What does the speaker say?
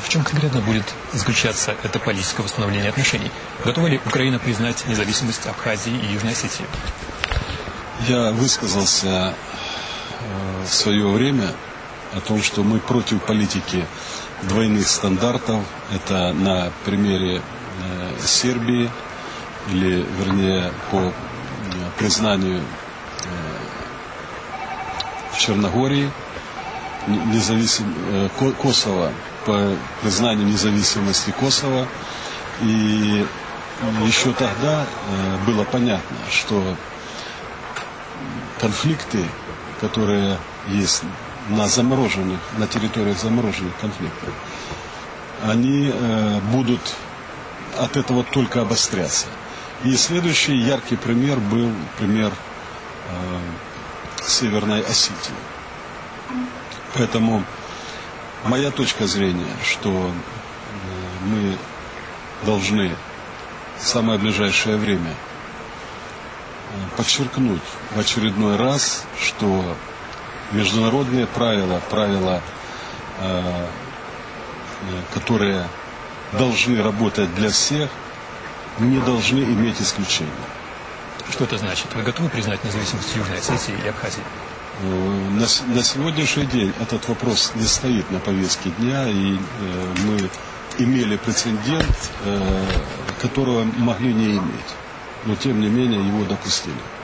В чем конкретно будет заключаться это политика восстановления отношений? Готова ли Украина признать независимость Абхазии и Южной Осетии? Я высказался в свое время о том, что мы против политики двойных стандартов. Это на примере Сербии, или, вернее, по признанию в Черногории Косово, по признанию независимости Косово. И еще тогда было понятно, что конфликты, которые есть на территориях замороженных конфликтов, они будут от этого только обостряться. И следующий яркий пример был пример Северной Осетии. Поэтому моя точка зрения, что мы должны в самое ближайшее время подчеркнуть в очередной раз, что международные правила, которые должны работать для всех, не должны иметь исключения. Что это значит? Вы готовы признать независимость Южной Осетии и Абхазии? На сегодняшний день этот вопрос не стоит на повестке дня, и мы имели прецедент, которого могли не иметь. Но тем не менее его допустили.